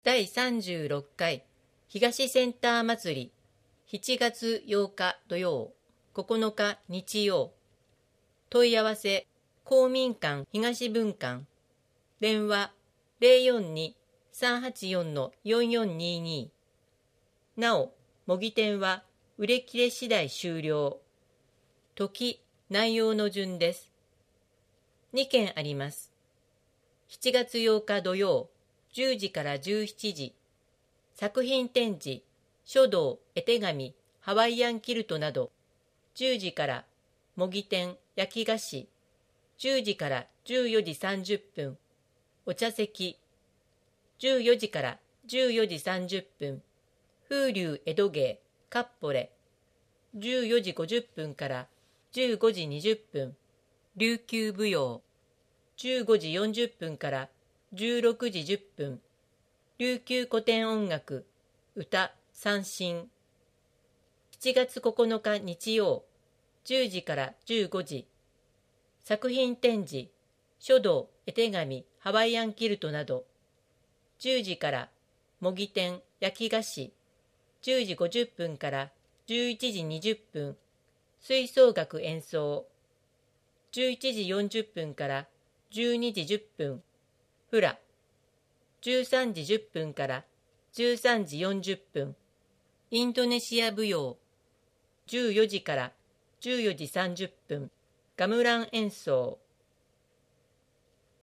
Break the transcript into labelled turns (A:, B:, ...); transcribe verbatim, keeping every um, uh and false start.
A: だいさんじゅうろっかい東センター祭りしちがつようか土曜、ここのか日曜。問い合わせ公民館東分館、電話 ゼロよんに さんはちよん よんよんにに。なお、模擬店は売れ切れ次第終了。時、内容の順です。にけんあります。しちがつようか土曜、じゅうじからじゅうしちじ。作品展示、書道、絵手紙、ハワイアンキルトなど。じゅうじから模擬店、焼き菓子。じゅうじからじゅうよじさんじゅっぷん、お茶席。じゅうよじからじゅうよじさんじゅっぷん、風流江戸芸、かっぽれ。じゅうよじごじゅっぷんからじゅうごじにじゅっぷん、琉球舞踊。じゅうごじよんじゅっぷんからじゅうろくじじゅっぷん、琉球古典音楽、歌、三線。しちがつここのか日曜、じゅうじからじゅうごじ。作品展示、書道、絵手紙、ハワイアンキルトなど。じゅうじから模擬店、焼き菓子。じゅうじごじゅっぷんからじゅういちじにじゅっぷん、吹奏楽演奏。じゅういちじよんじゅっぷんからじゅうにじじゅっぷん、フラ。じゅうさんじじゅっぷんからじゅうさんじよんじゅっぷん、インドネシア舞踊。じゅうよじからじゅうよじさんじゅっぷん、ガムラン演奏。